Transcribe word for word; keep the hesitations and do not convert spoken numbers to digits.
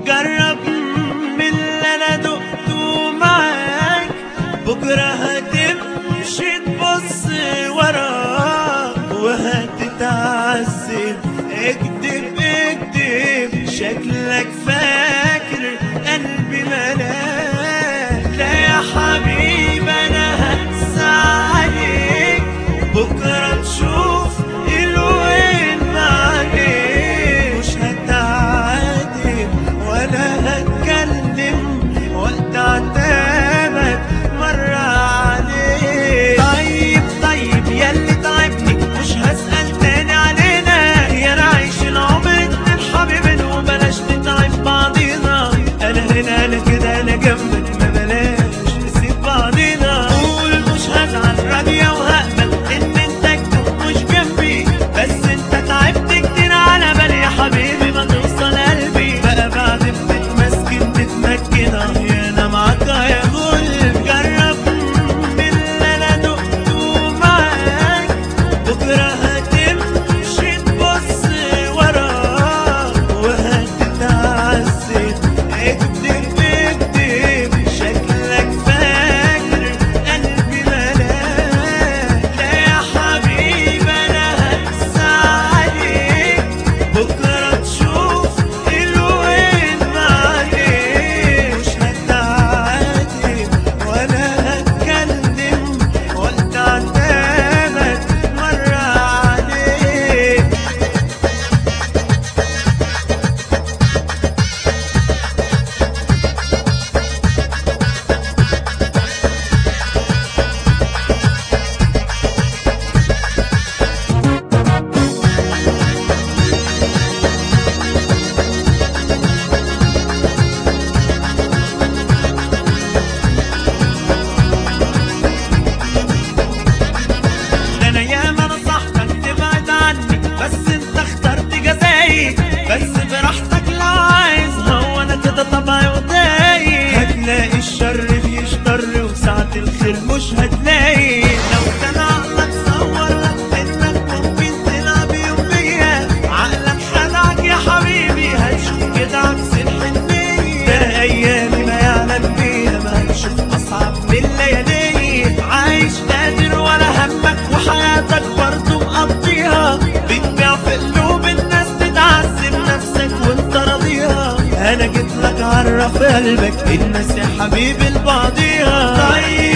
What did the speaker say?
جرب من اللي انا دقته معاك، بكره هتمشي تبص وراك وهتتعذب. اكدب اكدب شكلك فاكر قلبي ملاك. لا يا حبيبي انا هقسى عليك، بكره تشوف الوين معاك. مش هتعاتب ولا هتكلم وقت عتابك مرة عليك. طيب طيب ياللي تعبني مش هسأل تاني علينا، يا نعيش العمر اتنين حبيبين وبلاش نتعب بعضينا. انا هنا انا كده انا جنبك، ما بلاش نسيب بعضينا. قول مش هزعل راضية وهقبل ان انت تكون مش جنبي، بس انت تعبت كتير على بالي يا حبيبي ما توصل قلبي. بقى بعد بتتمسكن تتمكن اه انا معاك يا غل. جرب من اللي انا دقته معاك، بكره هتمشي تبص وراك وهتتعذب. اكدب اكدب شكلك فاكر قلبي ملاك. لا يا حبيبي انا هقسى عليك، بكره تشوف الوين معاك. مش هتعاتب ولا هتكلم وقت عتابك مرة عليك. ده انا ياما نصحتك تبعد عني، بس انت اخترت جزاي. بس براحتك لو عايز، هو انا كده طبعي وداي. هتلاقي الشر بيشطر وساعة الخير مش هتلاقي. لو كان عقلك صور لك انك ممكن تلعب يوم بيا، عقلك خدعك يا حبيبي هتشوف كده عكس الحنية. ده ايامي ما يعلم بيها، ما هتشوف اصعب من الليالي. عايش قادر ولا همك وحياتك برضه مقضيها، بتبيع في قلوب الناس تتعذب نفسك وانت راضيها. انا جيت لك عرف قلبك الناس يا حبيبي لبعضيها. طيب